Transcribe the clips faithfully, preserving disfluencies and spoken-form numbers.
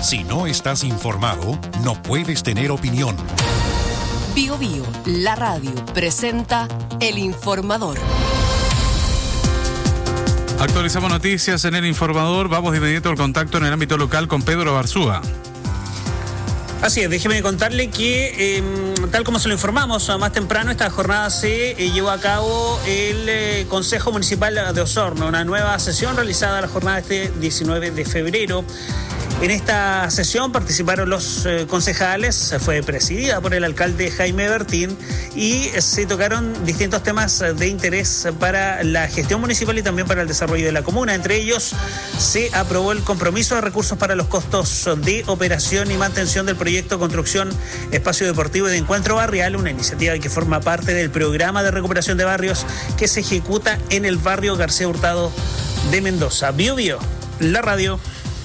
Si no estás informado, no puedes tener opinión. Bio Bio, la radio, presenta El Informador. Actualizamos noticias en El Informador. Vamos de inmediato al contacto en el ámbito local con Pedro Barzúa. Así es, déjeme contarle que, eh, tal como se lo informamos más temprano, esta jornada se eh, llevó a cabo el eh, Consejo Municipal de Osorno, una nueva sesión realizada la jornada este diecinueve de febrero. En esta sesión participaron los eh, concejales, fue presidida por el alcalde Jaime Bertín y se tocaron distintos temas de interés para la gestión municipal y también para el desarrollo de la comuna. Entre ellos, se aprobó el compromiso de recursos para los costos de operación y mantención del proyecto Construcción Espacio Deportivo y de Encuentro Barrial, una iniciativa que forma parte del programa de recuperación de barrios que se ejecuta en el barrio García Hurtado de Mendoza. Bio Bio, la radio.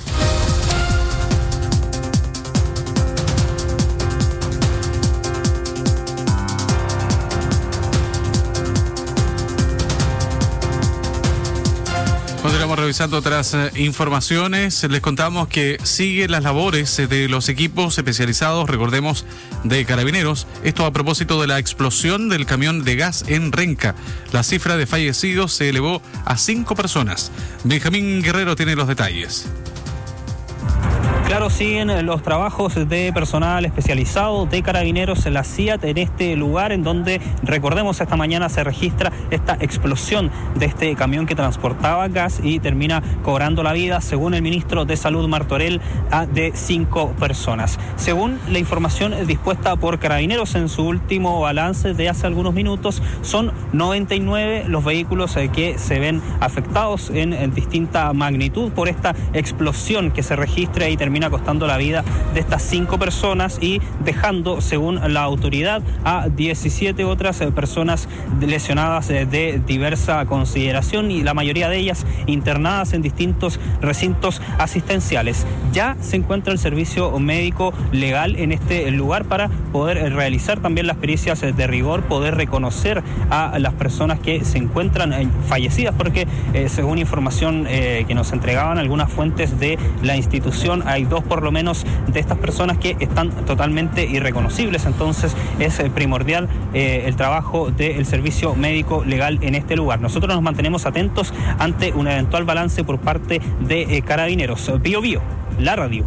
Continuamos revisando otras eh, informaciones. Les contamos que siguen las labores eh, de los equipos especializados, recordemos, de Carabineros. Esto a propósito de la explosión del camión de gas en Renca. La cifra de fallecidos se elevó a cinco personas. Benjamín Guerrero tiene los detalles. Claro, siguen los trabajos de personal especializado de Carabineros en la C I A T en este lugar en donde, recordemos, esta mañana se registra esta explosión de este camión que transportaba gas y termina cobrando la vida, según el ministro de Salud Martorell, a de cinco personas. Según la información dispuesta por Carabineros en su último balance de hace algunos minutos, son noventa y nueve los vehículos que se ven afectados en, en distinta magnitud por esta explosión que se registra y termina costando la vida de estas cinco personas y dejando, según la autoridad, a diecisiete otras personas lesionadas de diversa consideración y la mayoría de ellas internadas en distintos recintos asistenciales. Ya se encuentra el servicio médico legal en este lugar para poder realizar también las pericias de rigor, poder reconocer a las personas que se encuentran fallecidas, porque eh, según información eh, que nos entregaban algunas fuentes de la institución, hay dos por lo menos de estas personas que están totalmente irreconocibles. Entonces es primordial eh, el trabajo del servicio médico legal en este lugar. Nosotros nos mantenemos atentos ante un eventual balance por parte de eh, Carabineros. Bio Bio, la radio.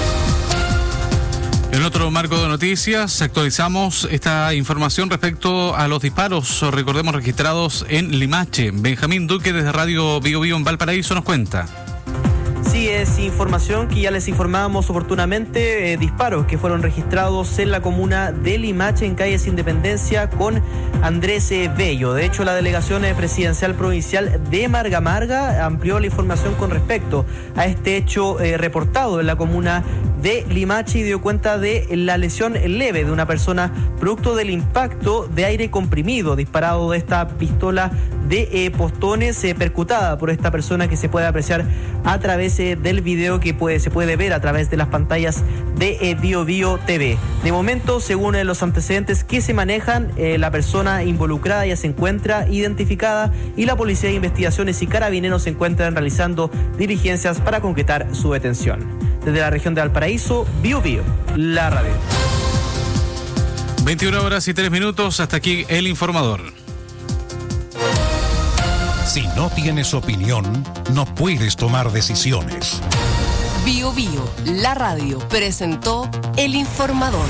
En otro marco de noticias, actualizamos esta información respecto a los disparos, recordemos, registrados en Limache. Benjamín Duque desde Radio Bio Bio en Valparaíso nos cuenta. Sí, es información que ya les informábamos oportunamente, eh, disparos que fueron registrados en la comuna de Limache, en calles Independencia, con Andrés eh, Bello. De hecho, la delegación eh, presidencial provincial de Marga Marga amplió la información con respecto a este hecho eh, reportado en la comuna de Limache y dio cuenta de la lesión leve de una persona producto del impacto de aire comprimido disparado de esta pistola de eh, postones eh, percutada por esta persona, que se puede apreciar a través eh, del video que puede, se puede ver a través de las pantallas de eh, Bio Bio T V. De momento, según eh, los antecedentes que se manejan, eh, la persona involucrada ya se encuentra identificada y la Policía de Investigaciones y Carabineros se encuentran realizando diligencias para concretar su detención. Desde la región de Valparaíso, Bio Bio, la radio. veintiuna horas y tres minutos, hasta aquí El Informador. Si no tienes opinión, no puedes tomar decisiones. Bio Bio, la radio, presentó El Informador.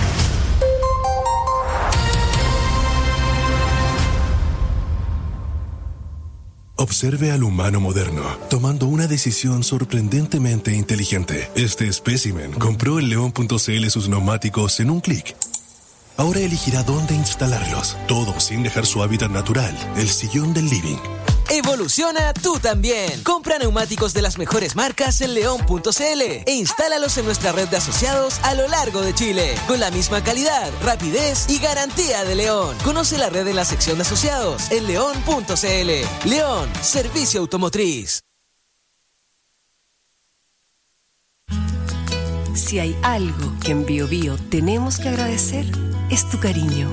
Observe al humano moderno, tomando una decisión sorprendentemente inteligente. Este espécimen compró en león punto c l sus neumáticos en un clic. Ahora elegirá dónde instalarlos, todo sin dejar su hábitat natural, el sillón del living. Evoluciona tú también. Compra neumáticos de las mejores marcas en león punto c l e instálalos en nuestra red de asociados a lo largo de Chile, con la misma calidad, rapidez y garantía de León. Conoce la red en la sección de asociados en león punto c l. León, servicio automotriz. Si hay algo que en Bio Bio tenemos que agradecer, es tu cariño.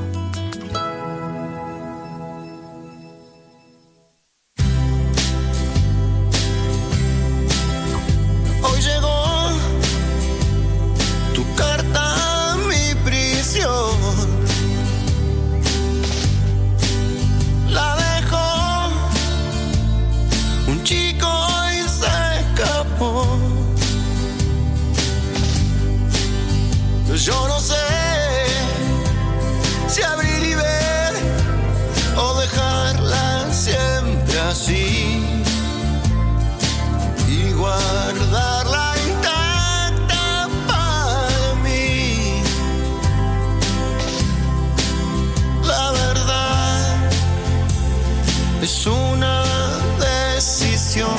Yo no sé si abrir y ver o dejarla siempre así y guardarla intacta para mí. La verdad es una decisión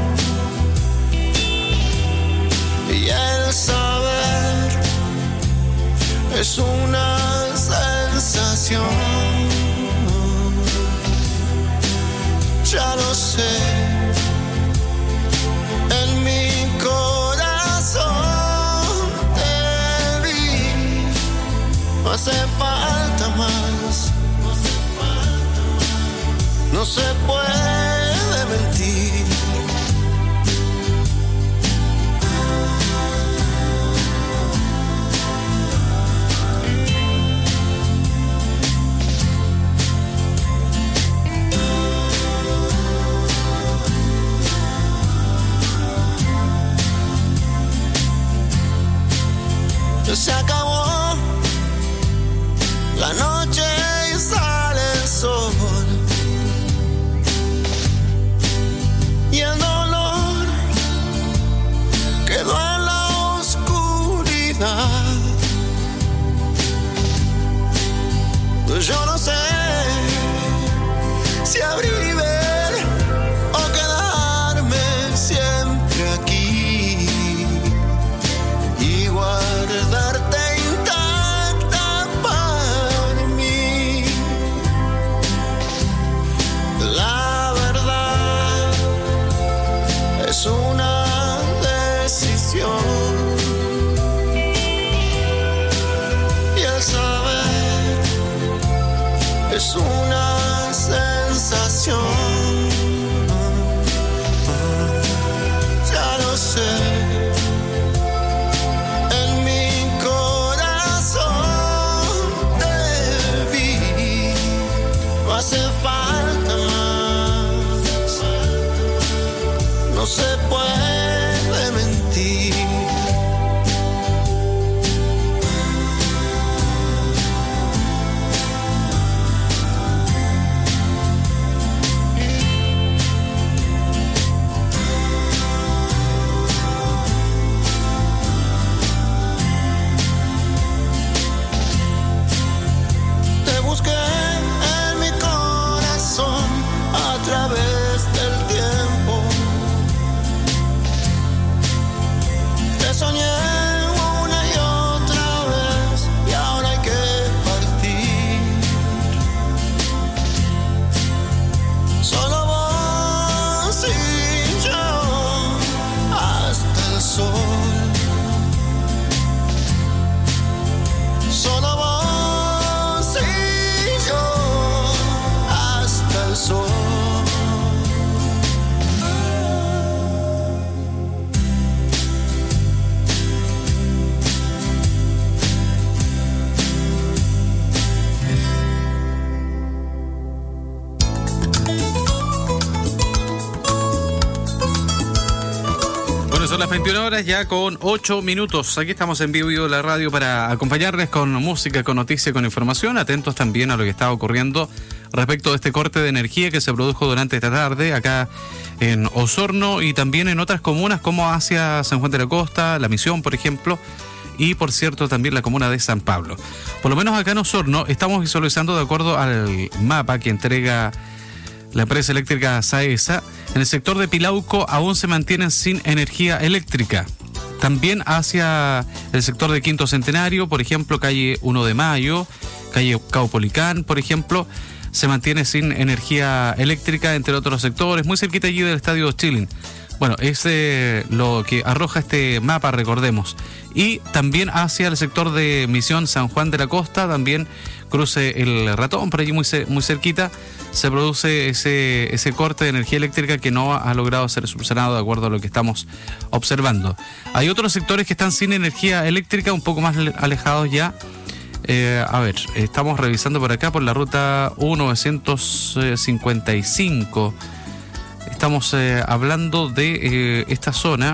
y el saber es una sensación. Ya lo sé, en mi corazón te vi. No hace falta más, no se puede mentir. Se acabó la noche y sale el sol y el dolor quedó en la oscuridad. Yo no sé si abrir y ver o quedarme siempre aquí y guardarte intacta para mí. La verdad es una decisión y el saber es una sensación. Ya lo sé. No hace falta más, no se puede mentir. Te busqué a través del tiempo, te soñé una y otra vez y ahora hay que partir. Solo vos y yo hasta el sol. Solo vos y yo hasta el sol. Son las veintiuna horas ya con ocho minutos. Aquí estamos en vivo de la radio para acompañarles con música, con noticias, con información. Atentos también a lo que está ocurriendo respecto de este corte de energía que se produjo durante esta tarde acá en Osorno y también en otras comunas como hacia San Juan de la Costa, La Misión, por ejemplo, y por cierto también la comuna de San Pablo. Por lo menos acá en Osorno estamos visualizando de acuerdo al mapa que entrega la empresa eléctrica Saesa. En el sector de Pilauco aún se mantienen sin energía eléctrica. También hacia el sector de Quinto Centenario, por ejemplo, calle uno de Mayo, calle Caupolicán, por ejemplo, se mantiene sin energía eléctrica, entre otros sectores, muy cerquita allí del Estadio Chilin. Bueno, es eh, lo que arroja este mapa, recordemos. Y también hacia el sector de Misión San Juan de la Costa, también cruce el Ratón, por allí muy, muy cerquita, se produce ese, ese corte de energía eléctrica que no ha logrado ser subsanado de acuerdo a lo que estamos observando. Hay otros sectores que están sin energía eléctrica, un poco más alejados ya. Eh, a ver, estamos revisando por acá por la ruta U novecientos cincuenta y cinco. Estamos eh, hablando de eh, esta zona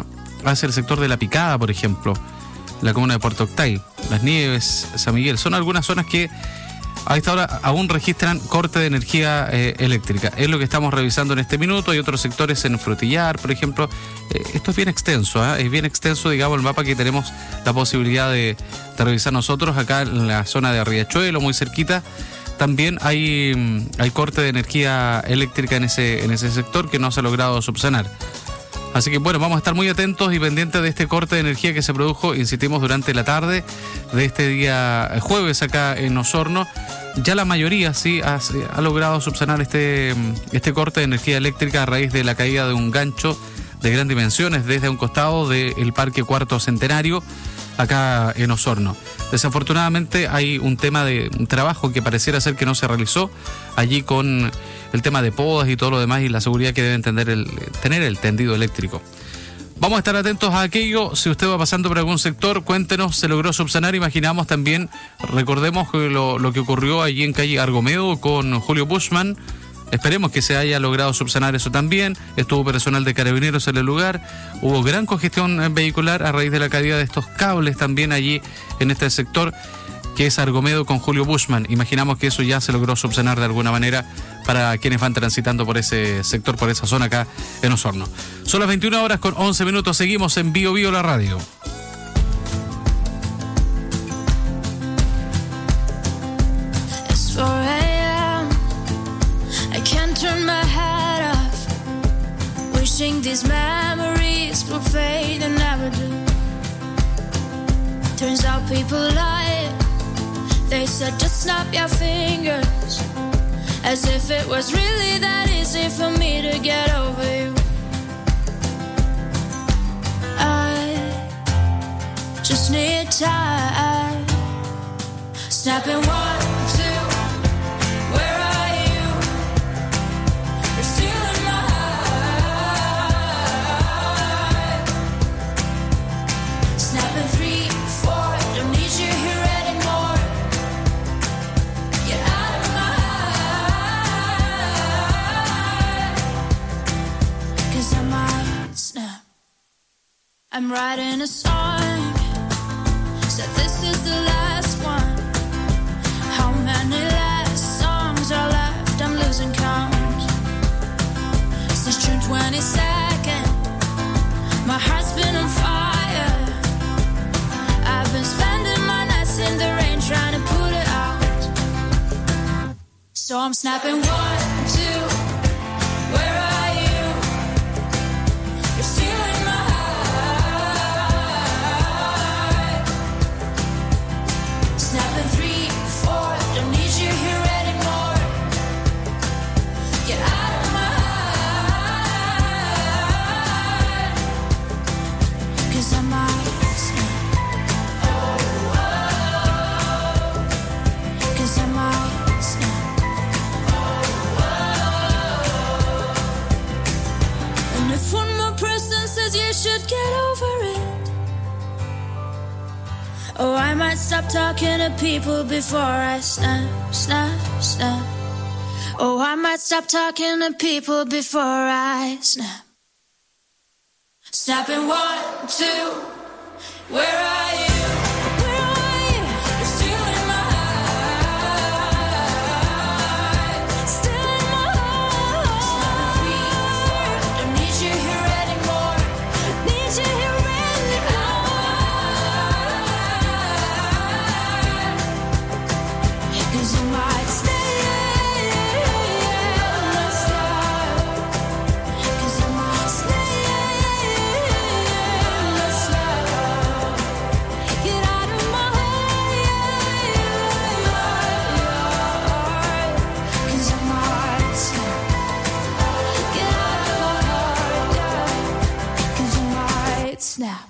hacia el sector de La Picada, por ejemplo, la comuna de Puerto Octay, Las Nieves, San Miguel. Son algunas zonas que a esta hora aún registran corte de energía eh, eléctrica. Es lo que estamos revisando en este minuto. Hay otros sectores en Frutillar, por ejemplo. Eh, esto es bien extenso, ¿eh? es bien extenso, digamos, el mapa que tenemos la posibilidad de, de revisar nosotros acá en la zona de Riachuelo, muy cerquita. También hay, hay corte de energía eléctrica en ese, en ese sector que no se ha logrado subsanar. Así que bueno, vamos a estar muy atentos y pendientes de este corte de energía que se produjo, insistimos, durante la tarde de este día jueves acá en Osorno. Ya la mayoría sí ha, ha logrado subsanar este, este corte de energía eléctrica a raíz de la caída de un gancho de gran dimensiones desde un costado del Parque Cuarto Centenario acá en Osorno. Desafortunadamente hay un tema de un trabajo que pareciera ser que no se realizó allí con el tema de podas y todo lo demás y la seguridad que deben tener el, tener el tendido eléctrico. Vamos a estar atentos a aquello. Si usted va pasando por algún sector, cuéntenos, se logró subsanar. Imaginamos también, recordemos lo, lo que ocurrió allí en calle Argomedo con Julio Bushman. Esperemos que se haya logrado subsanar eso también. Estuvo personal de Carabineros en el lugar. Hubo gran congestión vehicular a raíz de la caída de estos cables también allí en este sector, que es Argomedo con Julio Bushman. Imaginamos que eso ya se logró subsanar de alguna manera para quienes van transitando por ese sector, por esa zona acá en Osorno. Son las veintiuna horas con once minutos. Seguimos en Bio Bio la radio. Turn my head off, wishing these memories will fade and never do. Turns out people lie. They said just snap your fingers, as if it was really that easy for me to get over you. I just need time. Snapping one, two, where are I'm writing a song, said this is the last one. How many last songs are left? I'm losing count. Since June twenty-second, my heart's been on fire. I've been spending my nights in the rain trying to put it out. So I'm snapping one, two, where are you? You're stealing my snapping three, four, don't need you here anymore. Get out of my heart, 'cause I might snap. Oh, oh, 'cause I might snap. Oh, oh. And if one more person says you should get over it, oh, I might stop talking to people before I snap, snap, snap. Oh, I might stop talking to people before I snap. Snapping one, two, where are you? Where are you? You're stealing my heart, stealing my heart. Snapping three, four, don't need you here anymore. Need you here anymore. I might stay, let's stop. 'Cause I might stay, let's stop. Get out of my heart, 'cause I might stop. Get out of my heart, 'cause I might snap.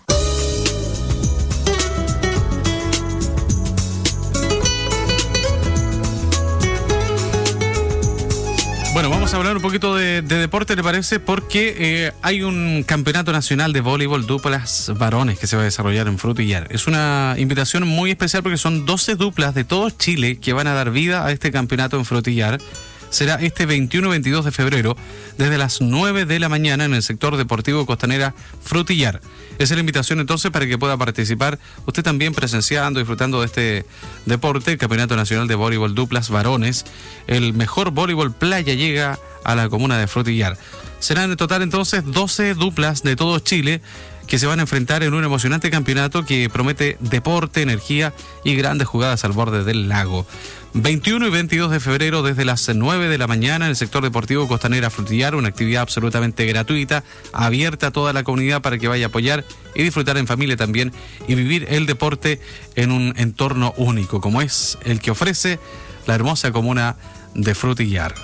Bueno, vamos a hablar un poquito de, de deporte, ¿le parece? Porque eh, hay un campeonato nacional de voleibol duplas varones que se va a desarrollar en Frutillar. Es una invitación muy especial porque son doce duplas de todo Chile que van a dar vida a este campeonato en Frutillar. será este veintiuno y veintidós de febrero, desde las nueve de la mañana en el sector deportivo Costanera Frutillar. Esa es la invitación entonces para que pueda participar usted también presenciando, disfrutando de este deporte, el Campeonato Nacional de Voleibol Duplas Varones. El mejor voleibol playa llega a la comuna de Frutillar. Serán en total entonces doce duplas de todo Chile que se van a enfrentar en un emocionante campeonato que promete deporte, energía y grandes jugadas al borde del lago. veintiuno y veintidós de febrero desde las nueve de la mañana en el sector deportivo Costanera Frutillar, una actividad absolutamente gratuita, abierta a toda la comunidad para que vaya a apoyar y disfrutar en familia también y vivir el deporte en un entorno único como es el que ofrece la hermosa comuna de Frutillar.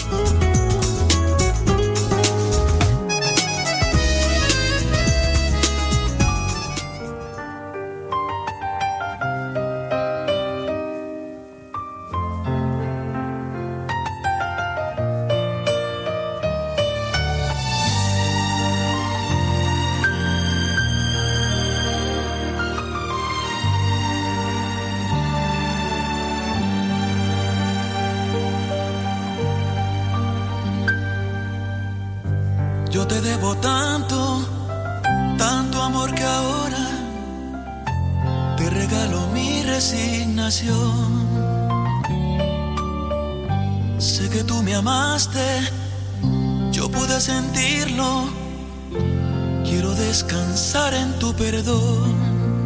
Yo te debo tanto, tanto amor que ahora te regalo mi resignación. Sé que tú me amaste, yo pude sentirlo. Quiero descansar en tu perdón.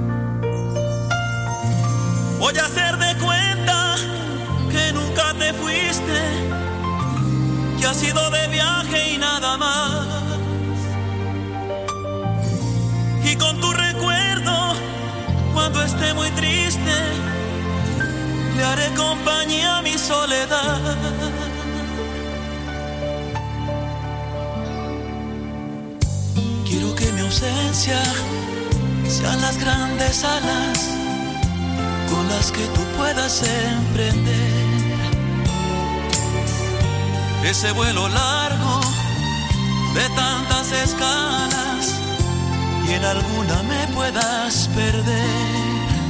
Voy a hacer de cuenta que nunca te fuiste, que has ido de viaje y nada más. Y con tu recuerdo, cuando esté muy triste, le haré compañía a mi soledad. Quiero que mi ausencia sean las grandes alas con las que tú puedas emprender ese vuelo largo de tantas escalas y en alguna me puedas perder.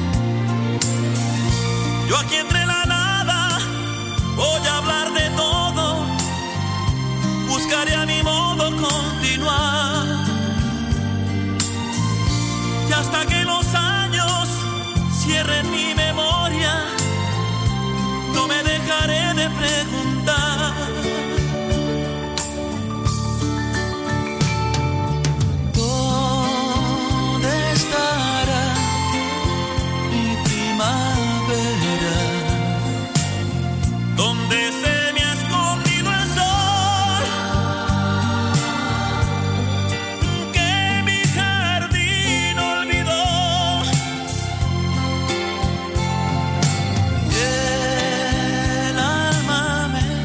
Yo aquí entre la nada voy a hablar de todo, buscaré a mi modo continuar y hasta que los años cierren mi memoria no me dejaré de preguntar. Donde se me ha escondido el sol, que mi jardín olvidó. Y el alma me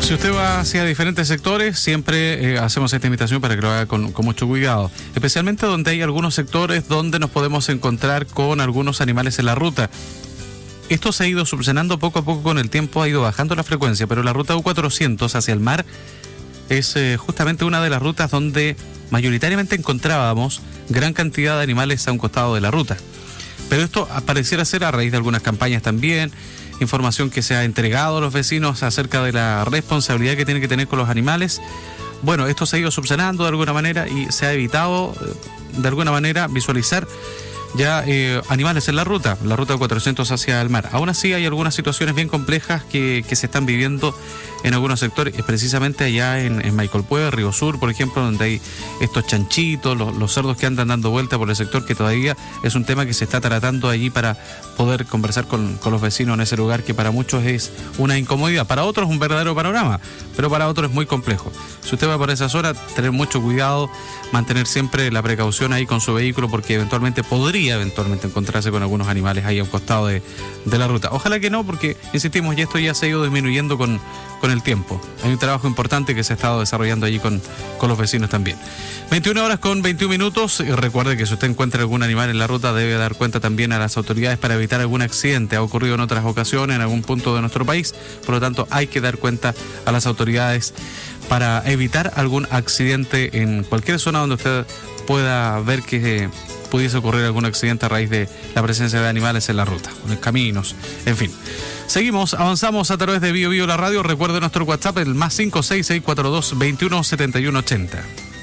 Si usted va hacia diferentes sectores, siempre eh, hacemos esta invitación para que lo haga con, con mucho cuidado, especialmente donde hay algunos sectores donde nos podemos encontrar con algunos animales en la ruta. Esto se ha ido subsanando poco a poco con el tiempo, ha ido bajando la frecuencia, pero la ruta U cuatrocientos hacia el mar es eh, justamente una de las rutas donde mayoritariamente encontrábamos gran cantidad de animales a un costado de la ruta. Pero esto pareciera ser a raíz de algunas campañas también, información que se ha entregado a los vecinos acerca de la responsabilidad que tienen que tener con los animales. Bueno, esto se ha ido subsanando de alguna manera y se ha evitado eh, de alguna manera visualizar ya eh, animales en la ruta, la ruta cuatrocientos hacia el mar. Aún así hay algunas situaciones bien complejas que, que se están viviendo en algunos sectores, precisamente allá en, en Maicolpue, Río Sur, por ejemplo, donde hay estos chanchitos, los, los cerdos que andan dando vuelta por el sector, que todavía es un tema que se está tratando allí para poder conversar con, con los vecinos en ese lugar, que para muchos es una incomodidad, para otros es un verdadero panorama, pero para otros es muy complejo. Si usted va por esa zona, tener mucho cuidado, mantener siempre la precaución ahí con su vehículo, porque eventualmente podría eventualmente encontrarse con algunos animales ahí a un costado de, de la ruta. Ojalá que no, porque insistimos, y esto ya se ha ido disminuyendo con, con el tiempo. Hay un trabajo importante que se ha estado desarrollando allí con, con los vecinos también. veintiuna horas con veintiún minutos. Y recuerde que si usted encuentra algún animal en la ruta, debe dar cuenta también a las autoridades para evitar algún accidente. Ha ocurrido en otras ocasiones en algún punto de nuestro país, por lo tanto hay que dar cuenta a las autoridades para evitar algún accidente en cualquier zona donde usted pueda ver que eh, pudiese ocurrir algún accidente a raíz de la presencia de animales en la ruta, en los caminos, en fin. Seguimos, avanzamos a través de Bio Bio la radio. Recuerde nuestro WhatsApp, el más cinco seis seis cuatro dos veintiuno setenta y uno ochenta.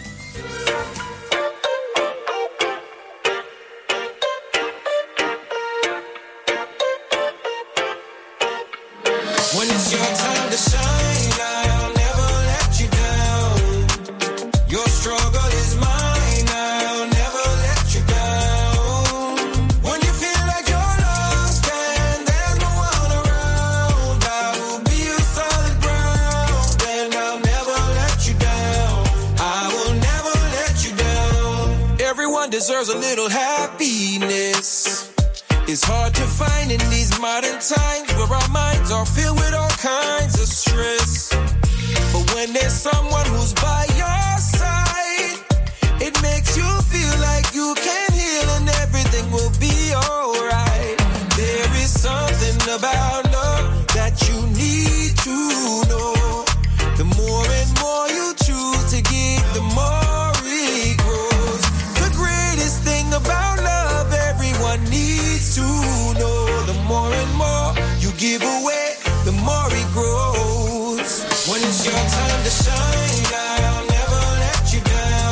When it's your time to shine, I'll never let you down. Your struggle is mine, I'll never let you down. When you feel like you're lost and there's no one around, I will be your solid ground, and I'll never let you down. I will never let you down. Everyone deserves a little happiness. It's hard to find in these modern times where our minds are filled with all kinds of stress. But when there's someone who's by your side, it makes you feel like you can heal and everything will be alright. There is something about love that you need to know. The more and more you choose to give, the more it grows. The greatest thing about love everyone needs to know. The more and more you give away, the more it grows. When it's your time to shine, I'll never let you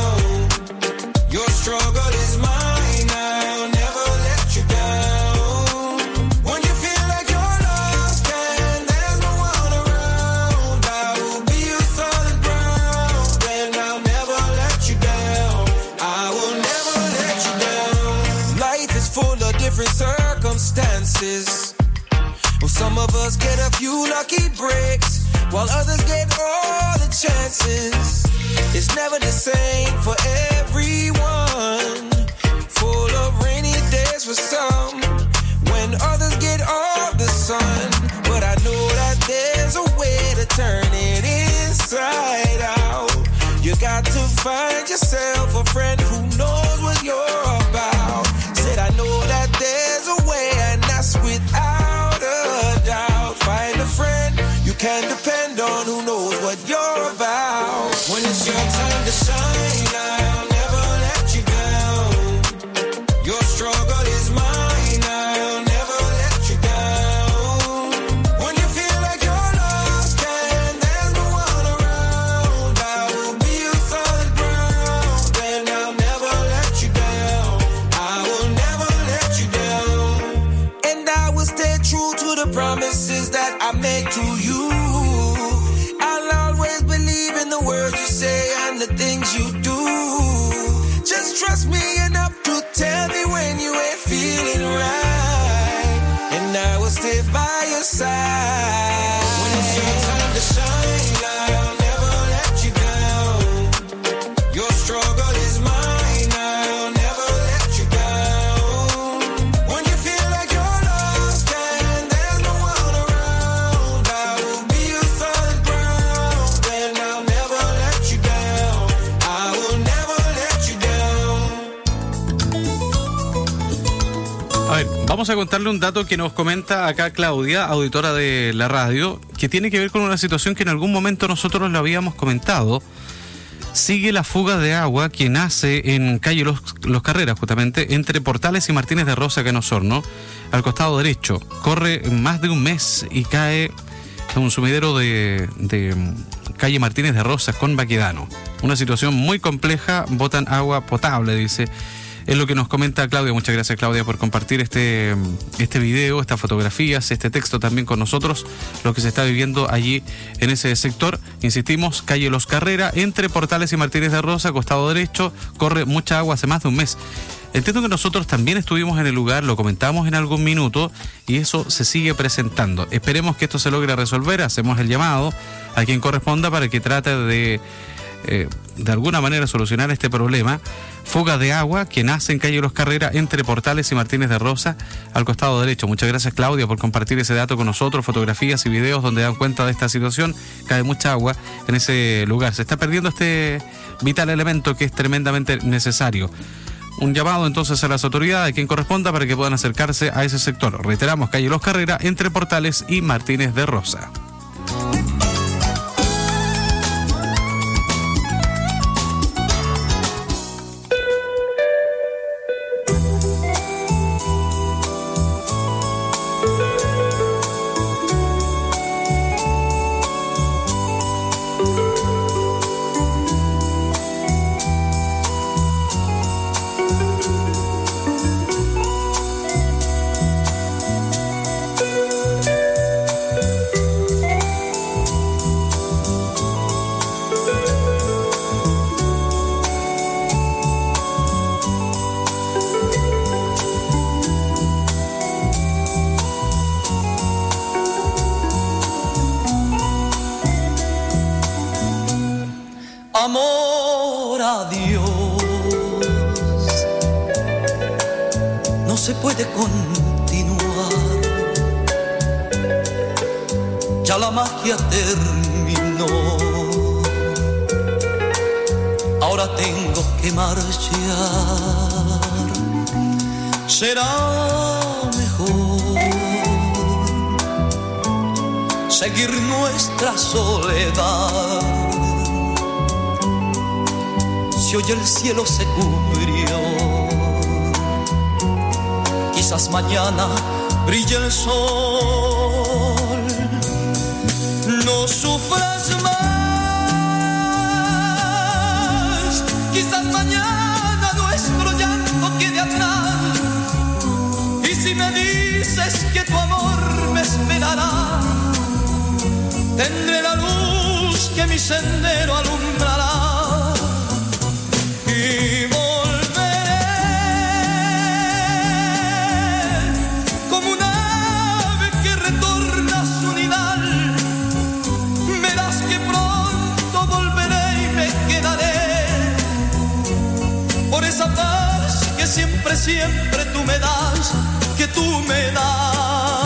down. Your struggle is mine, I'll never let you down. When you feel like you're lost and there's no one around, I will be your solid ground, and I'll never let you down. I will never let you down. Life is full of different circumstances. Well, some of us get a few lucky breaks, while others get all the chances. It's never the same for everyone. Full of rainy days for some, when others get all the sun. But I know that there's a way to turn it inside out. You got to find yourself a friend who knows what you're about. Said I know that there's a way, and that's without a doubt. Find a friend you can depend on who knows what you're about. When it's your time to shine, I'll never let you down. Your struggle is mine, I'll never let you down. When you feel like you're lost and there's no one around, I will be your solid ground, and I'll never let you down. I will never let you down. And I will stay true to the promises that I made to you. I'll always believe in the words you say and the things you do. Just trust me enough to tell me when you ain't feeling right, and I will stay by your side. When it's your time to shine, I'll never let you down. Your struggle is mine, I'll never let you down. When you feel like you're lost and there's no one around, I will be your solid ground, ver, vamos a contarle un dato que nos comenta acá Claudia, auditora de la radio, que tiene que ver con una situación que en algún momento nosotros lo habíamos comentado. Sigue la fuga de agua que nace en calle Los, Los Carreras, justamente, entre Portales y Martínez de Rosa, acá en Osorno, al costado derecho. Corre más de un mes y cae en un sumidero de, de calle Martínez de Rosas con Baquedano. Una situación muy compleja, botan agua potable, dice. Es lo que nos comenta Claudia. Muchas gracias, Claudia, por compartir este, este video, estas fotografías, este texto también con nosotros, lo que se está viviendo allí en ese sector. Insistimos, calle Los Carreras, entre Portales y Martínez de Rosa, costado derecho, corre mucha agua hace más de un mes. Entiendo que nosotros también estuvimos en el lugar, lo comentamos en algún minuto y eso se sigue presentando. Esperemos que esto se logre resolver, hacemos el llamado a quien corresponda para que trate de... Eh, de alguna manera solucionar este problema. Fuga de agua que nace en calle Los Carreras entre Portales y Martínez de Rosa al costado derecho. Muchas gracias, Claudia, por compartir ese dato con nosotros, fotografías y videos donde dan cuenta de esta situación. Cae mucha agua en ese lugar, se está perdiendo este vital elemento que es tremendamente necesario. Un llamado entonces a las autoridades, a quien corresponda, para que puedan acercarse a ese sector. Reiteramos, calle Los Carreras entre Portales y Martínez de Rosa. Amor a Dios, no se puede continuar, ya la magia terminó, ahora tengo que marchar, será mejor seguir nuestra soledad. Si hoy el cielo se cubrió, quizás mañana brille el sol. No sufras más, quizás mañana nuestro llanto quede atrás. Y si me dices que tu amor me esperará, tendré la luz que mi sendero alumbrará. Y volveré como un ave que retorna a su nidal. Verás que pronto volveré y me quedaré por esa paz que siempre, siempre tú me das, que tú me das.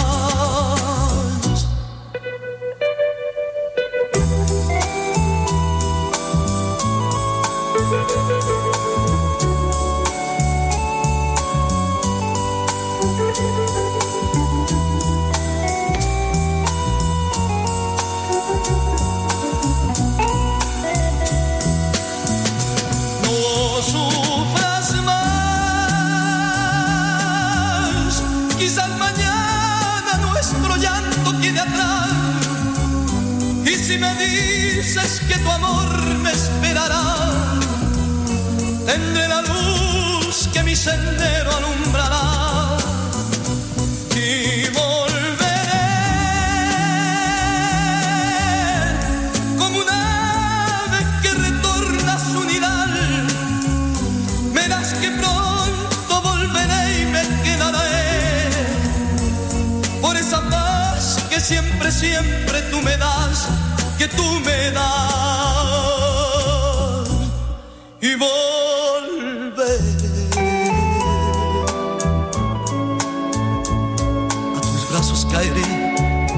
Si me dices que tu amor me esperará, tendré la luz que mi sendero alumbrará. Y volveré como un ave que retorna a su nidal. Verás que pronto volveré y me quedaré por esa paz que siempre, siempre tú me das, que tú me das. Y volveré a tus brazos, caeré,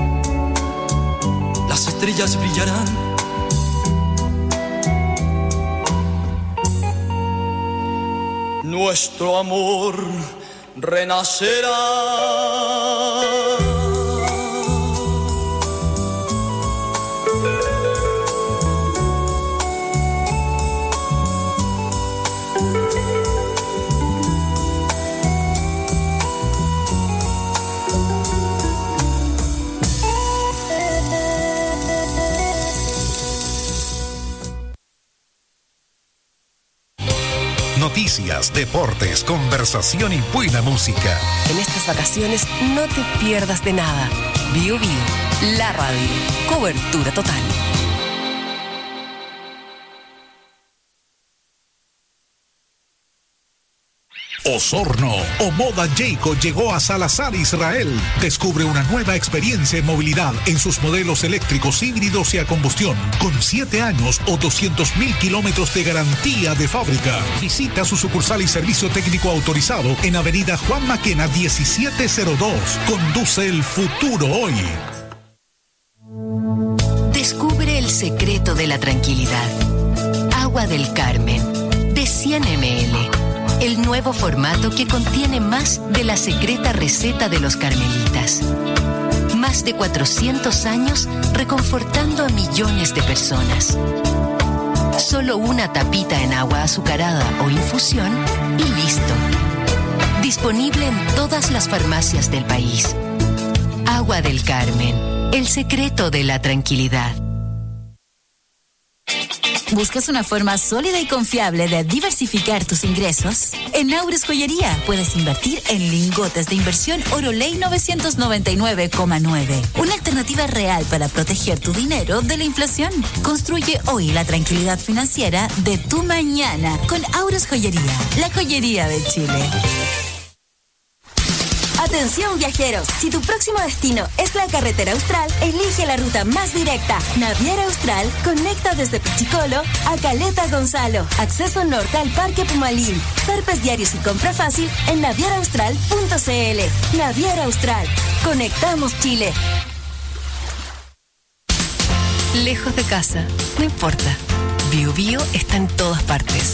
las estrellas brillarán. Nuestro amor renacerá. Noticias, deportes, conversación y buena música. En estas vacaciones no te pierdas de nada. Bio Bio, la radio. Cobertura total. Osorno o Moda Jayco llegó a Salazar, Israel. Descubre una nueva experiencia en movilidad en sus modelos eléctricos, híbridos y a combustión, con siete años o doscientos mil kilómetros de garantía de fábrica. Visita su sucursal y servicio técnico autorizado en Avenida Juan Maquena diecisiete cero dos. Conduce el futuro hoy. Descubre el secreto de la tranquilidad. Agua del Carmen, de cien mililitros. El nuevo formato que contiene más de la secreta receta de los carmelitas. Más de cuatrocientos años reconfortando a millones de personas. Solo una tapita en agua azucarada o infusión y listo. Disponible en todas las farmacias del país. Agua del Carmen, el secreto de la tranquilidad. ¿Buscas una forma sólida y confiable de diversificar tus ingresos? En Aures Joyería puedes invertir en lingotes de inversión Oroley novecientos noventa y nueve coma nueve. Una alternativa real para proteger tu dinero de la inflación. Construye hoy la tranquilidad financiera de tu mañana con Aures Joyería, la joyería de Chile. Atención viajeros, si tu próximo destino es la carretera austral, elige la ruta más directa. Naviera Austral conecta desde Pichicolo a Caleta Gonzalo. Acceso norte al Parque Pumalín. Zarpes diarios y compra fácil en naviera austral punto c l. Naviera Austral. Conectamos Chile. Lejos de casa, no importa. Bio Bio está en todas partes.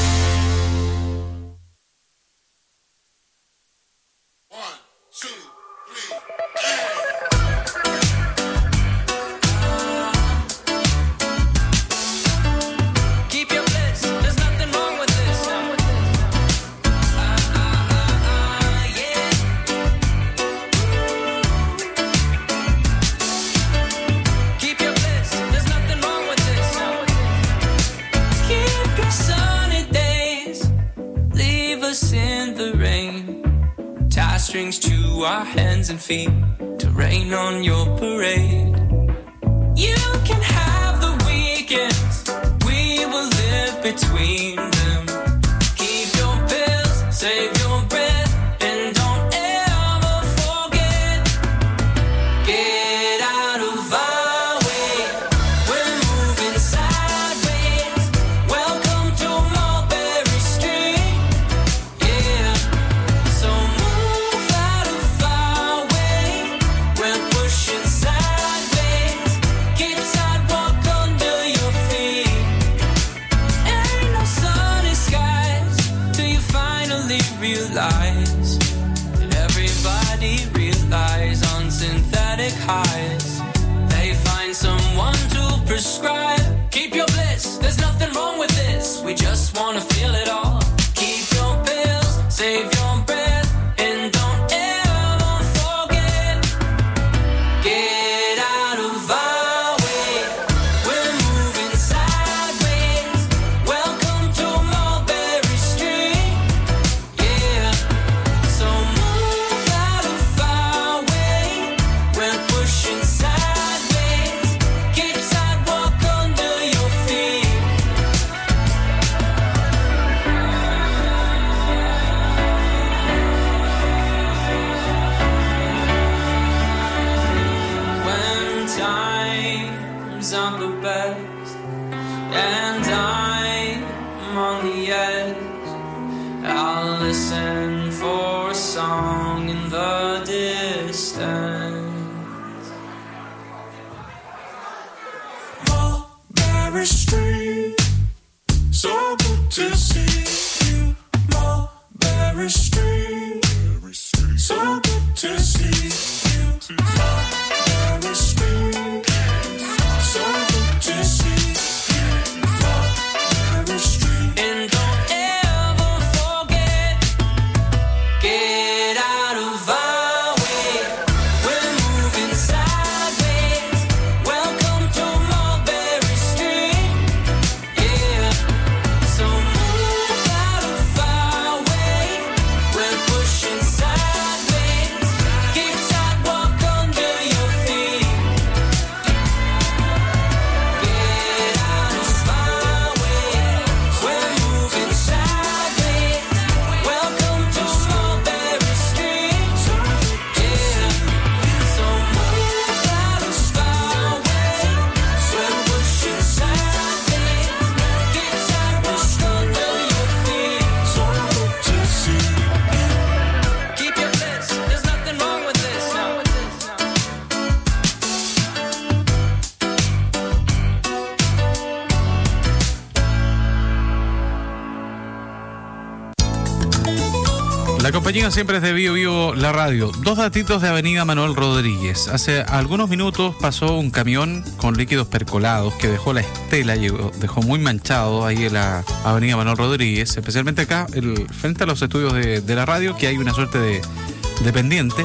Strings to our hands and feet to rain on your parade. You can have the weekends, we will live between them. Keep your bills, save your breath, and don't ever forget. Get out of our way, we're moving sideways. Welcome to Mulberry Street, yeah. So move out of our way, we're pushing sideways. Keep sidewalk under your feet. Ain't no sunny skies till you finally realize that everybody relies on synthetic highs. They find someone to prescribe. Keep your bliss, there's nothing wrong with this. We just wanna feel it all. Keep your pills, save your breath, and don't ever forget. Get out of our way, we're moving sideways. Welcome to Mulberry Street, yeah. So move out of our way, we're pushing sideways. Keep sidewalk under your feet. When times aren't the best and I'm on the edge, I'll listen for a song in the distance. Mulberry Street, so good to see you. Mulberry Street, La compañía siempre es de Bio Bio, la radio. Dos datitos de Avenida Manuel Rodríguez. Hace algunos minutos pasó un camión con líquidos percolados que dejó la estela, llegó, dejó muy manchado ahí en la Avenida Manuel Rodríguez, especialmente acá, el, frente a los estudios de, de la radio, que hay una suerte de, de pendiente,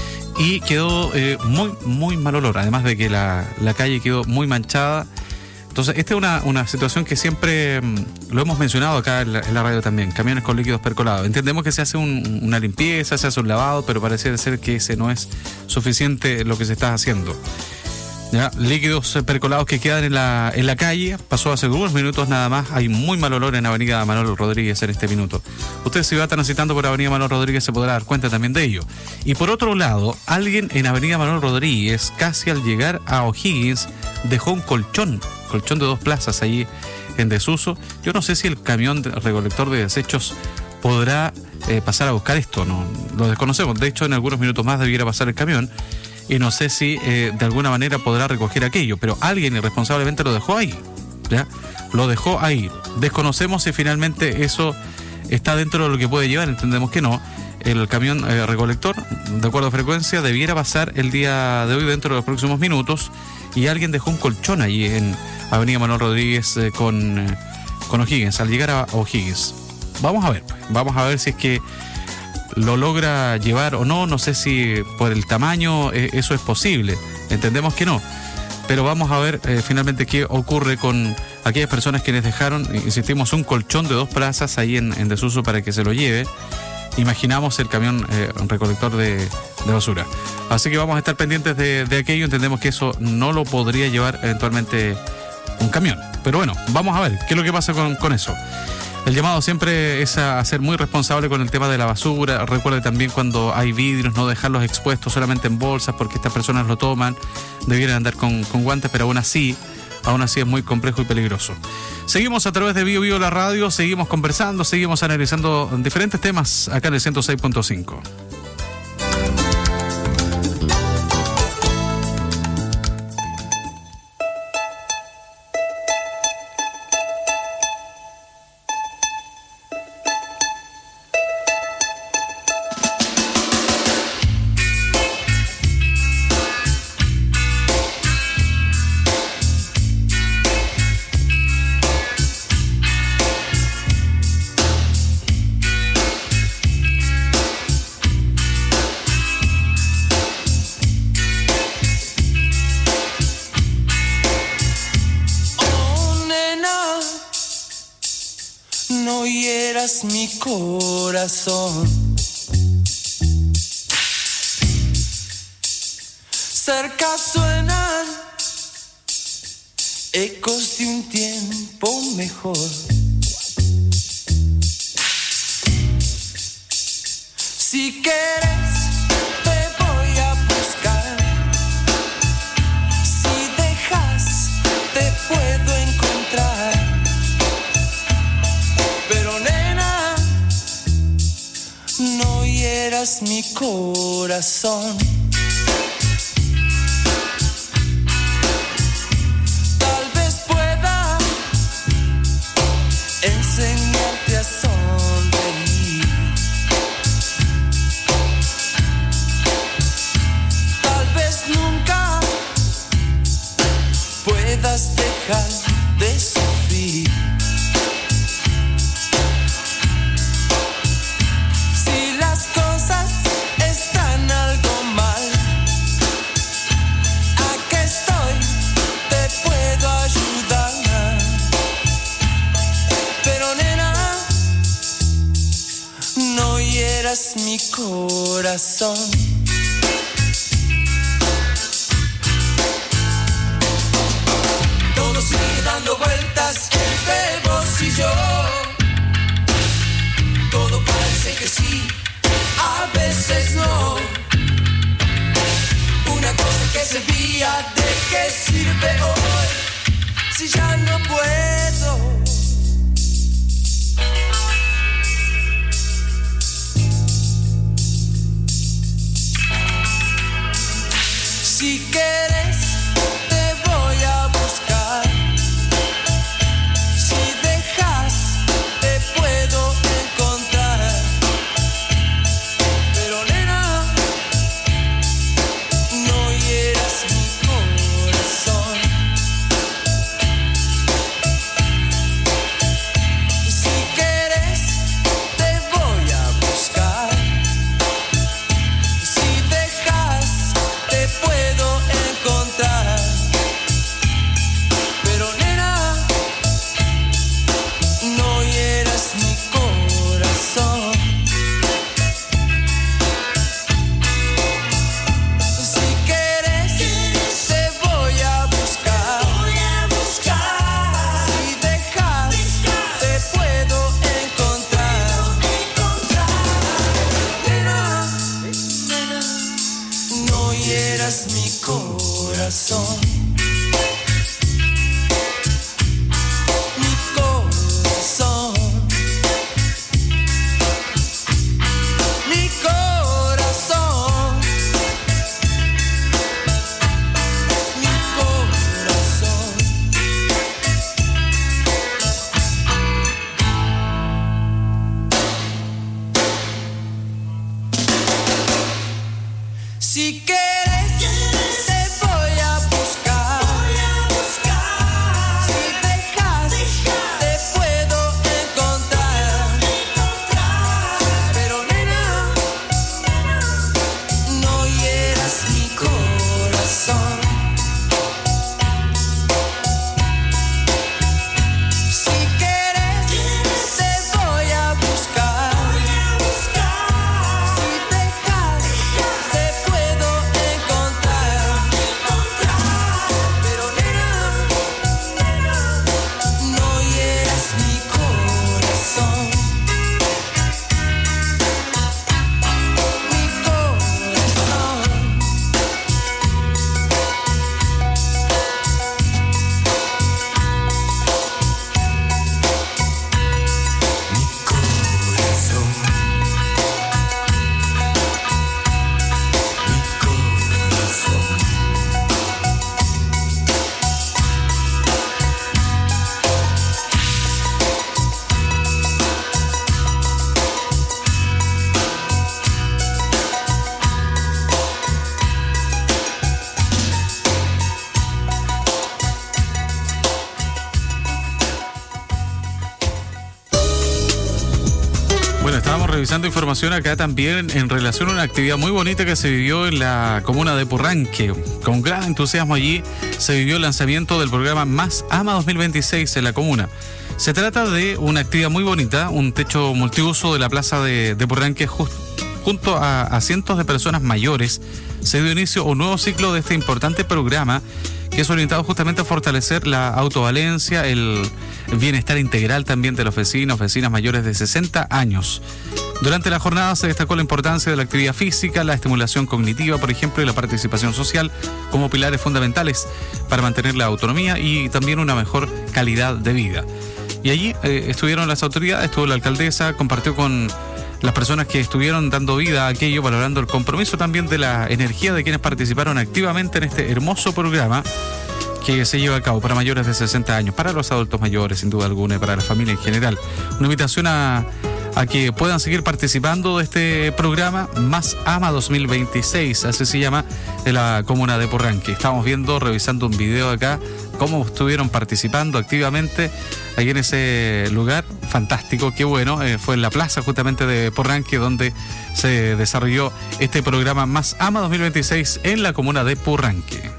y quedó eh, muy, muy mal olor, además de que la, la calle quedó muy manchada. Entonces, esta es una, una situación que siempre mmm, lo hemos mencionado acá en la, en la radio también, camiones con líquidos percolados. Entendemos que se hace un, una limpieza, se hace un lavado, pero parece ser que ese no es suficiente lo que se está haciendo. ¿Ya? Líquidos percolados que quedan en la, en la calle, pasó hace algunos minutos nada más, hay muy mal olor en Avenida Manuel Rodríguez en este minuto. Usted, si va transitando por Avenida Manuel Rodríguez, se podrá dar cuenta también de ello. Y por otro lado, alguien en Avenida Manuel Rodríguez, casi al llegar a O'Higgins, dejó un colchón, colchón de dos plazas allí en desuso. Yo no sé si el camión de recolector de desechos podrá eh, pasar a buscar esto, no lo desconocemos. De hecho, en algunos minutos más debiera pasar el camión. Y no sé si eh, de alguna manera podrá recoger aquello, pero alguien irresponsablemente lo dejó ahí, ¿ya? Lo dejó ahí. Desconocemos si finalmente eso está dentro de lo que puede llevar, entendemos que no. El camión eh, recolector, de acuerdo a frecuencia, debiera pasar el día de hoy dentro de los próximos minutos, y alguien dejó un colchón allí en Avenida Manuel Rodríguez eh, con, eh, con O'Higgins, al llegar a O'Higgins. Vamos a ver, pues, vamos a ver si es que lo logra llevar o no. No sé si por el tamaño eh, eso es posible, entendemos que no, pero vamos a ver eh, finalmente qué ocurre con aquellas personas quienes dejaron, insistimos, un colchón de dos plazas ahí en, en desuso para que se lo lleve. Imaginamos el camión eh, recolector de, de basura, así que vamos a estar pendientes de, de aquello. Entendemos que eso no lo podría llevar eventualmente un camión, pero bueno, vamos a ver qué es lo que pasa con, con eso. El llamado siempre es a ser muy responsable con el tema de la basura. Recuerde también, cuando hay vidrios, no dejarlos expuestos solamente en bolsas, porque estas personas lo toman. Debieran andar con, con guantes, pero aún así, aún así es muy complejo y peligroso. Seguimos a través de Bio Bio la radio, seguimos conversando, seguimos analizando diferentes temas acá en el ciento seis punto cinco. Mi corazón, cerca suenan ecos de un tiempo mejor. Si quieres te voy a buscar, si dejas te puedo encontrar. No hieras mi corazón. Tal vez pueda enseñarte a sonreír. Tal vez nunca puedas dejar de sufrir. Están algo mal, aquí estoy, te puedo ayudar. Pero nena, no hieras mi corazón. Todo sigue dando vueltas entre vos y yo. Todo parece que sí, a veces no. Una cosa que servía, ¿de qué sirve hoy? Si ya no puedo. Si quieres te voy a buscar, si dejas te puedo encontrar. Bueno, estábamos revisando información acá también en relación a una actividad muy bonita que se vivió en la comuna de Purranque. Con gran entusiasmo allí se vivió el lanzamiento del programa Más Ama dos mil veintiséis en la comuna. Se trata de una actividad muy bonita, un techo multiuso de la plaza de, de Purranque just, junto a, a cientos de personas mayores. Se dio inicio a un nuevo ciclo de este importante programa que es orientado justamente a fortalecer la autovalencia, el bienestar integral también de los vecinos, vecinas mayores de sesenta años. Durante la jornada se destacó la importancia de la actividad física, la estimulación cognitiva, por ejemplo, y la participación social como pilares fundamentales para mantener la autonomía y también una mejor calidad de vida. Y allí eh, estuvieron las autoridades, estuvo la alcaldesa, compartió con las personas que estuvieron dando vida a aquello, valorando el compromiso también de la energía de quienes participaron activamente en este hermoso programa que se lleva a cabo para mayores de sesenta años, para los adultos mayores sin duda alguna y para la familia en general. Una invitación a, a que puedan seguir participando de este programa Más Ama dos mil veintiséis, así se llama, de la comuna de Purranque. Estamos viendo, revisando un video acá, cómo estuvieron participando activamente ahí en ese lugar. Fantástico, qué bueno. Eh, fue en la plaza justamente de Purranque donde se desarrolló este programa Más Ama dos mil veintiséis en la comuna de Purranque.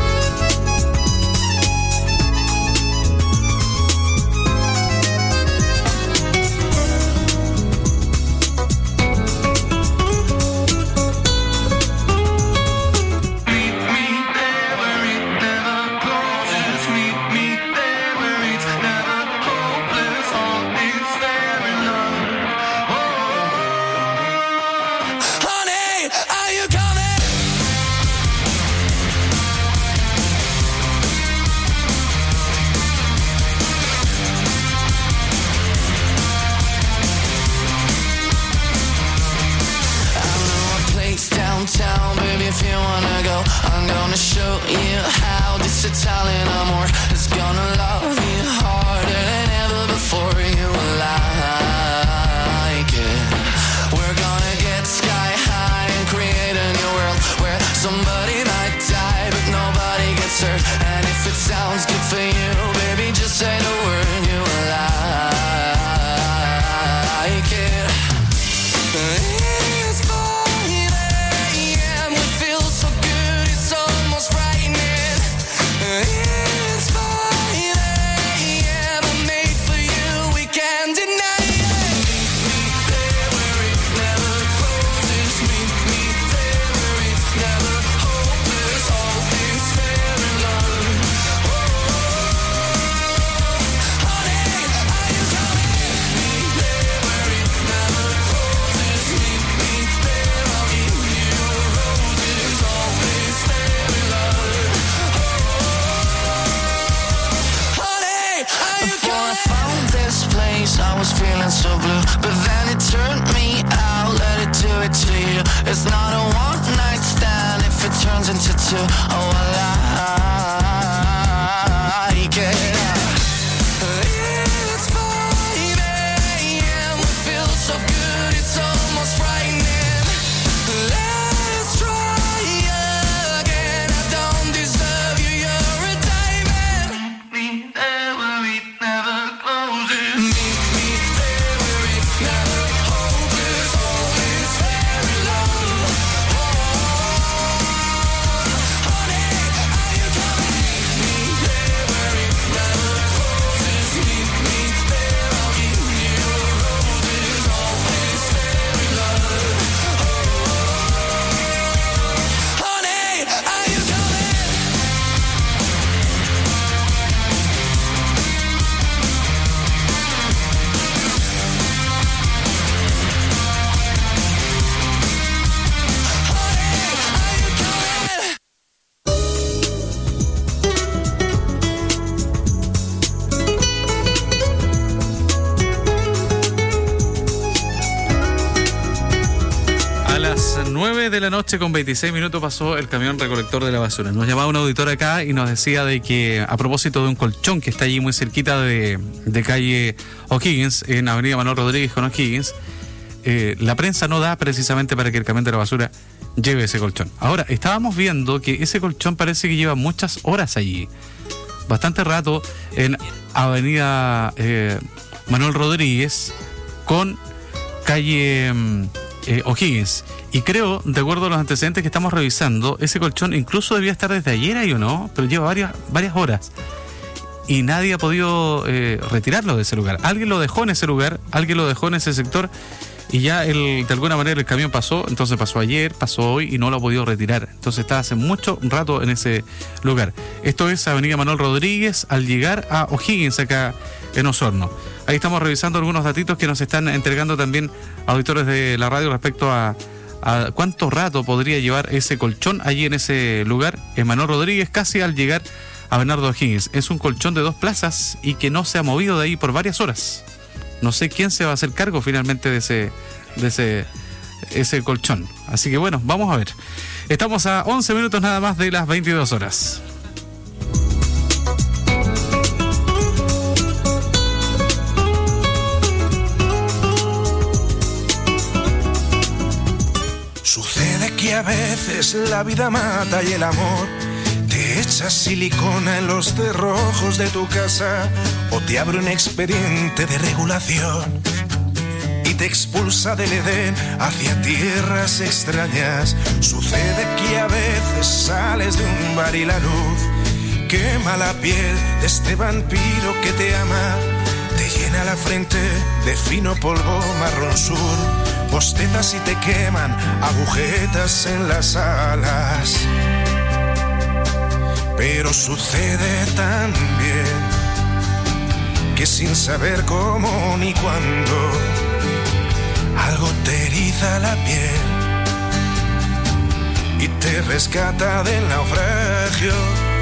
De la noche con veintiséis minutos pasó el camión recolector de la basura. Nos llamaba un auditor acá y nos decía de que a propósito de un colchón que está allí muy cerquita de, de calle O'Higgins, en Avenida Manuel Rodríguez con O'Higgins, eh, la prensa no da precisamente para que el camión de la basura lleve ese colchón. Ahora, estábamos viendo que ese colchón parece que lleva muchas horas allí, bastante rato, en Avenida eh, Manuel Rodríguez con calle eh, O'Higgins. Y creo, de acuerdo a los antecedentes que estamos revisando, ese colchón incluso debía estar desde ayer ahí o no, pero lleva varias, varias horas. Y nadie ha podido eh, retirarlo de ese lugar. Alguien lo dejó en ese lugar, alguien lo dejó en ese sector y ya el, de alguna manera el camión pasó, entonces pasó ayer, pasó hoy y no lo ha podido retirar. Entonces está hace mucho rato en ese lugar. Esto es Avenida Manuel Rodríguez al llegar a O'Higgins acá en Osorno. Ahí estamos revisando algunos datitos que nos están entregando también auditores de la radio respecto a, a cuánto rato podría llevar ese colchón allí en ese lugar, en Manuel Rodríguez, casi al llegar a Bernardo O'Higgins. Es un colchón de dos plazas y que no se ha movido de ahí por varias horas. No sé quién se va a hacer cargo finalmente de ese, de ese, ese colchón. Así que bueno, vamos a ver. Estamos a once minutos nada más de las veintidós horas. Sucede que a veces la vida mata y el amor te echa silicona en los cerrojos de tu casa o te abre un expediente de regulación y te expulsa del Edén hacia tierras extrañas. Sucede que a veces sales de un bar y la luz quema la piel de este vampiro que te ama, te llena la frente de fino polvo marrón sur, bostezas y te queman agujetas en las alas. Pero sucede también que sin saber cómo ni cuándo algo te eriza la piel y te rescata del naufragio.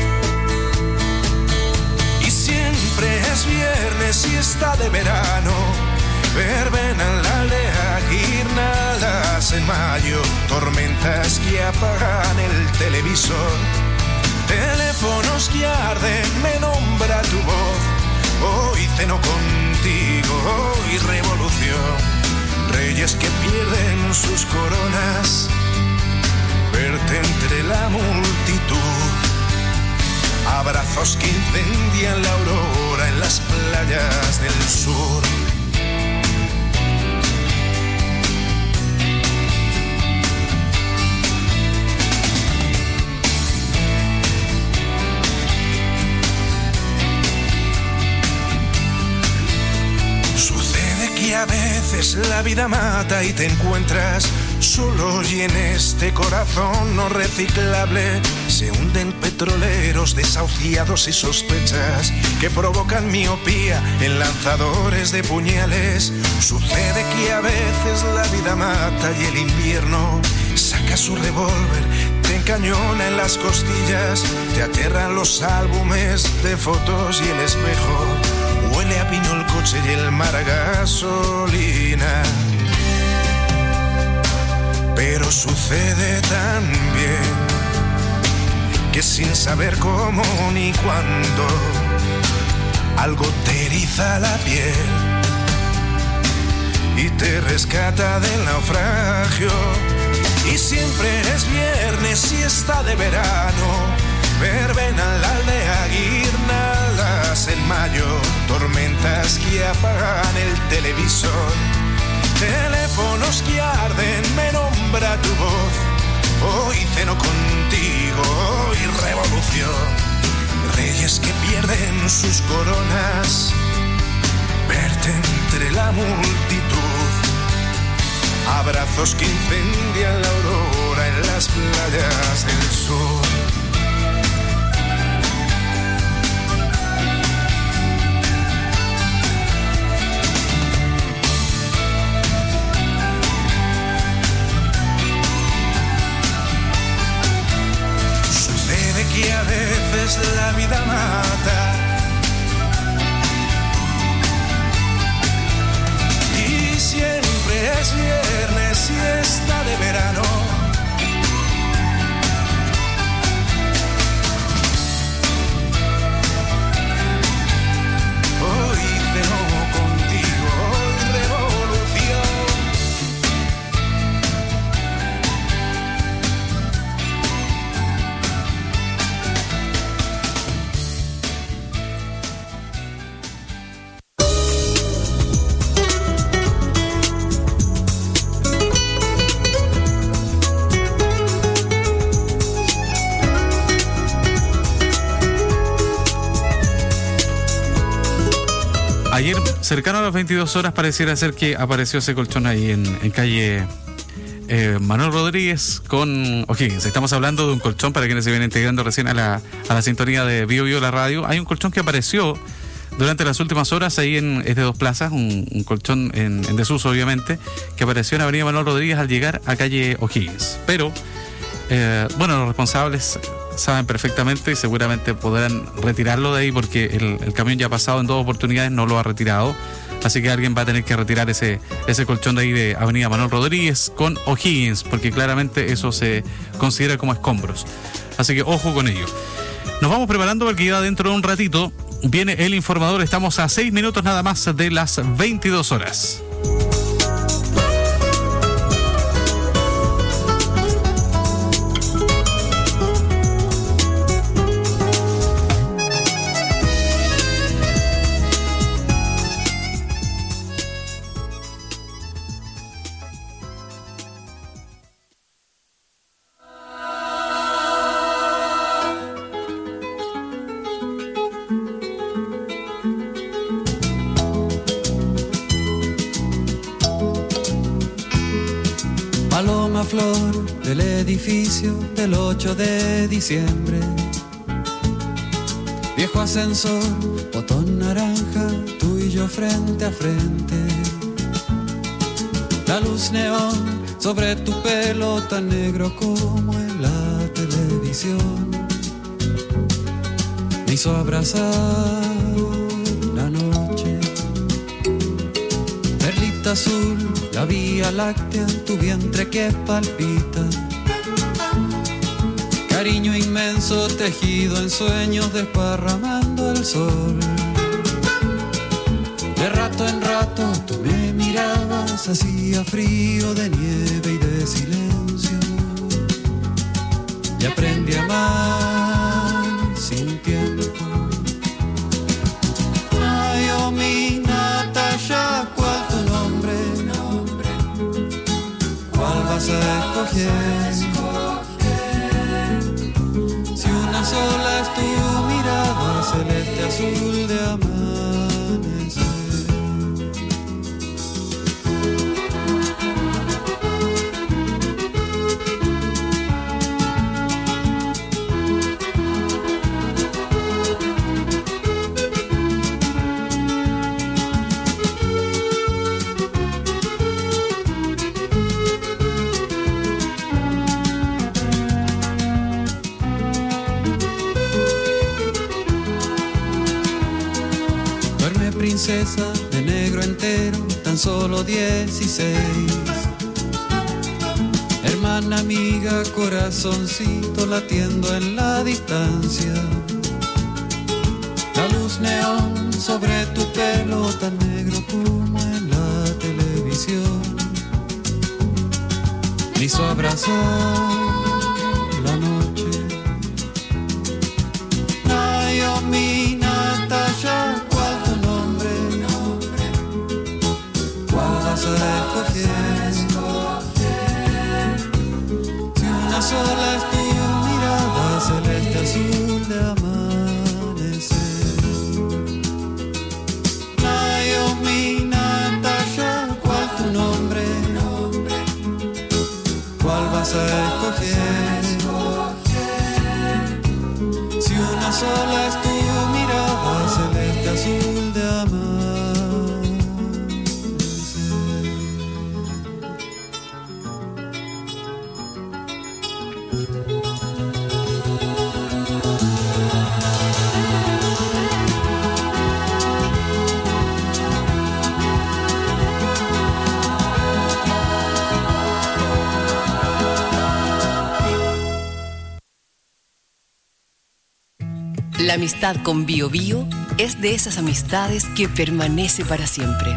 Y siempre es viernes y está de verano, verbena en la aldea, guirnaldas en mayo, tormentas que apagan el televisor, teléfonos que arden, me nombra tu voz. Hoy ceno contigo, hoy revolución. Reyes que pierden sus coronas, verte entre la multitud. Abrazos que incendian la aurora en las playas del sur. Y a veces la vida mata y te encuentras solo, y en este corazón no reciclable se hunden petroleros desahuciados y sospechas que provocan miopía en lanzadores de puñales. Sucede que a veces la vida mata y el invierno saca su revólver, te encañona en las costillas, te aterran los álbumes de fotos y el espejo. Huele a pino el coche y el mar a gasolina. Pero sucede también que sin saber cómo ni cuándo algo te eriza la piel y te rescata del naufragio. Y siempre es viernes y está de verano, verbena en la aldea, guirnaldas en mayo, tormentas que apagan el televisor, teléfonos que arden, me nombra tu voz. Hoy ceno contigo, hoy revolución. Reyes que pierden sus coronas, verte entre la multitud. Abrazos que incendian la aurora en las playas del sur. Que a veces la vida mata y siempre es viernes y está de verano, Ayer, cercano a las veintidós horas, pareciera ser que apareció ese colchón ahí en, en calle eh, Manuel Rodríguez con O'Higgins. Estamos hablando de un colchón, para quienes se vienen integrando recién a la, a la sintonía de Bio Bio la radio. Hay un colchón que apareció durante las últimas horas ahí en es de dos plazas, un, un colchón en, en desuso, obviamente, que apareció en Avenida Manuel Rodríguez al llegar a calle O'Higgins. Pero, eh, bueno, los responsables saben perfectamente y seguramente podrán retirarlo de ahí, porque el, el camión ya ha pasado en dos oportunidades, no lo ha retirado. Así que alguien va a tener que retirar ese, ese colchón de ahí de Avenida Manuel Rodríguez con O'Higgins, porque claramente eso se considera como escombros. Así que ojo con ello. Nos vamos preparando porque ya dentro de un ratito viene el informador. Estamos a seis minutos nada más de las veintidós horas. Flor del edificio del ocho de diciembre, viejo ascensor, botón naranja, tú y yo frente a frente. La luz neón sobre tu pelo tan negro como en la televisión me hizo abrazar la noche. Perlita azul, la vía láctea, tu vientre que palpita. Cariño inmenso tejido en sueños desparramando el sol. De rato en rato tú me mirabas, hacía frío de nieve y de silencio. Y aprendí a amar sin tiempo. Ay, oh mi Natasha, ¿cuál tu nombre? ¿Cuál vas a escoger? Si una sola es tu mirada, celeste azul de amanecer. Princesa de negro entero, tan solo dieciséis. Hermana, amiga, corazoncito latiendo en la distancia. La luz neón sobre tu pelo tan negro como en la televisión me hizo abrazar la noche. Ay, oh mi Natasha, vas a escoger. Si una sola es tu mirada, celeste azul de amanecer. Ay, oh mi Natasha, ¿cuál tu nombre? ¿Cuál vas a escoger? Si una sola es tu mirada, celeste azul de amanecer. La amistad con Bio Bio es de esas amistades que permanece para siempre.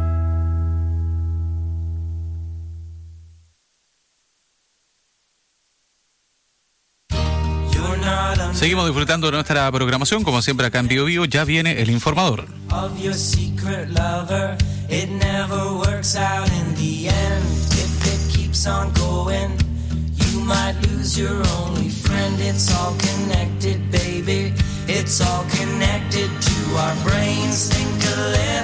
Seguimos disfrutando de nuestra programación, como siempre acá en Bio Bio. Ya viene el informador. Might lose your only friend. It's all connected, baby. It's all connected to our brains. Think a little.